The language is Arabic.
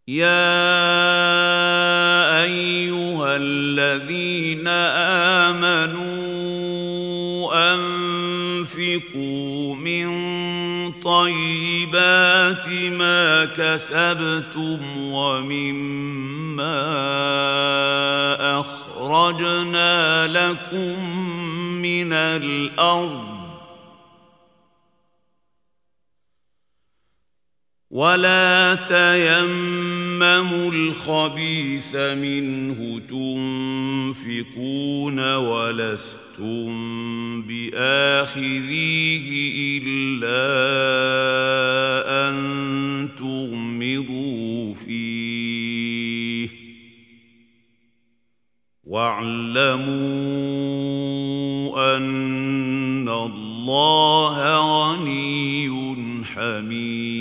يا أيها الذين آمنوا أنفقوا من طيبات ما كسبتم ومما أخرجنا لكم من الأرض ولا تيمموا الخبيث منه تنفقون ولستم بآخذيه إلا أن تغمضوا فيه واعلموا أن الله غني حميد.